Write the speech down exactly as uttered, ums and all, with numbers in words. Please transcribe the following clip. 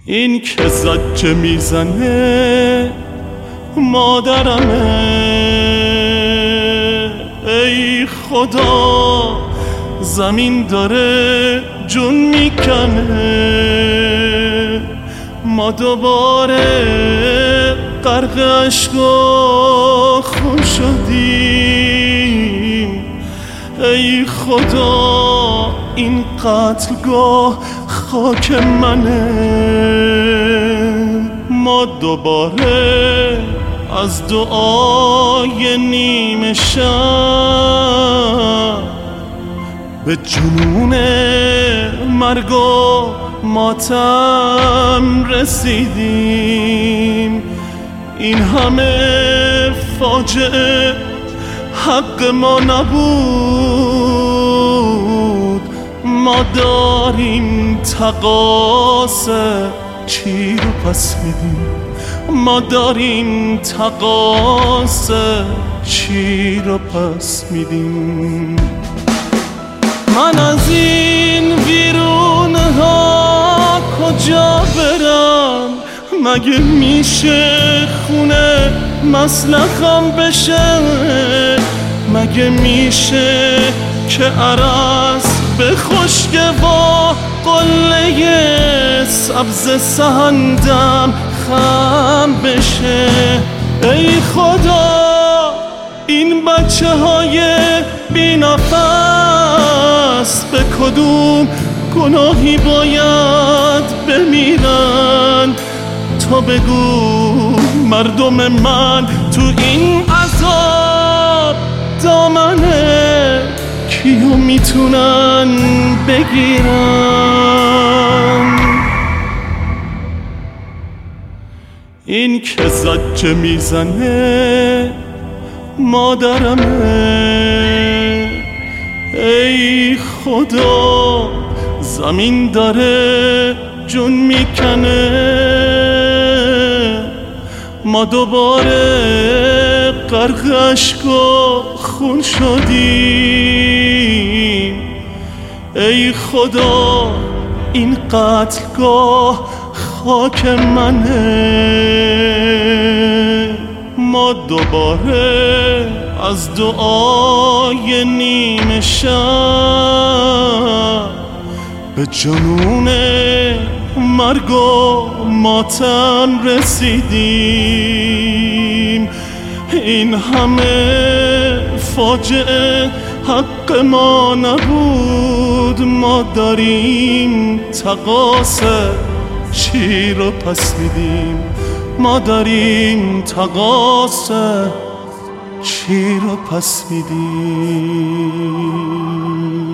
این که زجه میزنه مادرمه. ای خدا زمین داره جون میکنه، ما دوباره غرق اشک و خون شدیم. ای خدا این قتلگاه خاک منه، ما دوباره از دعای نیمه شب به جنون مرگ و ماتم رسیدیم. این همه فاجعه حق ما نبود، ما داریم تقاصر چی رو پس میدیم، ما داریم تقاصر چی رو پس میدیم. من از این ویرونه ها کجا برم؟ مگه میشه خونه مسلخم بشه؟ مگه میشه که عرس به خشک و قله سبز سهندم خم بشه؟ ای خدا این بچه های بی نفس به کدوم گناهی باید بمیرن؟ تو بگو مردم من تو این عذاب دامنه کیو میتونن بگیرن؟ این که زجه میزنه مادرمه. ای خدا زمین داره جون میکنه، ما دوباره غرق اشک و خون شدیم. ای خدا این قتلگاه خاک منه، ما دوباره از دعای نیمه شب به جنون مرگ و ماتم رسیدیم. این همه فاجعه حق ما نبود، ما داریم تقاصر چی رو پس میدیم، ما داریم تقاصر چی رو پس میدیم.